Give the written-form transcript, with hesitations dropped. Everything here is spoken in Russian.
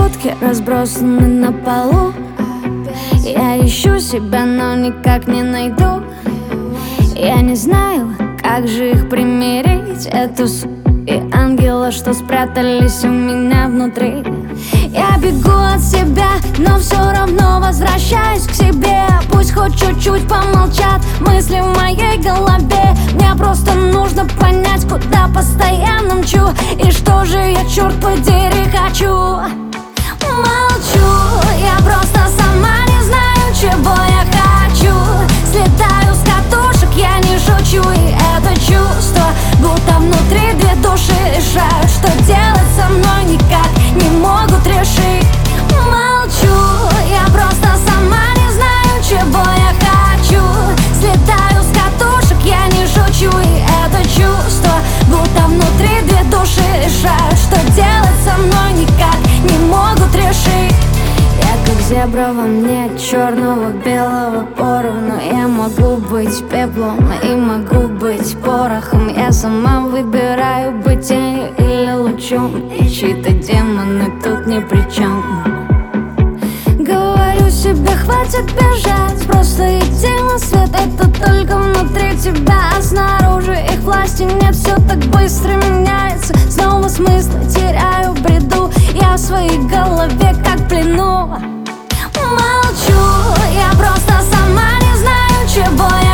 шутки разбросаны на полу. Я ищу себя, но никак не найду. Я не знаю, как же их примирить, эту и ангела, что спрятались у меня внутри. Я бегу от себя, но все равно возвращаюсь к себе. Пусть хоть чуть-чуть помолчат мысли в моей голове. Мне просто нужно понять, куда постоянно мчу, и что же я, черт подери, хочу. Молчу, я просто сама не знаю, чего я хочу. Слетаю с катушек, я не шучу, и это чувство, будто внутри две души решают, что делать со мной никак не могут решить. Молчу, я просто сама не знаю, чего я хочу. Слетаю с катушек, я не шучу, и это чувство, будто внутри две души решают, что делать со мной никак не могут решить. Я как зебра, во мне черного белого поровну. Я могу быть пеплом и могу быть порохом. Я сама выбираю быть тенью или лучом, и чьи-то демоны тут ни при чем. Говорю себе, хватит бежать, просто иди на свет. Это только внутри тебя, а снаружи их власти нет. Все так быстро меняется, снова смысла теряю в бреду. Я в своей голове как в плену. Молчу, я просто сама не знаю, чего я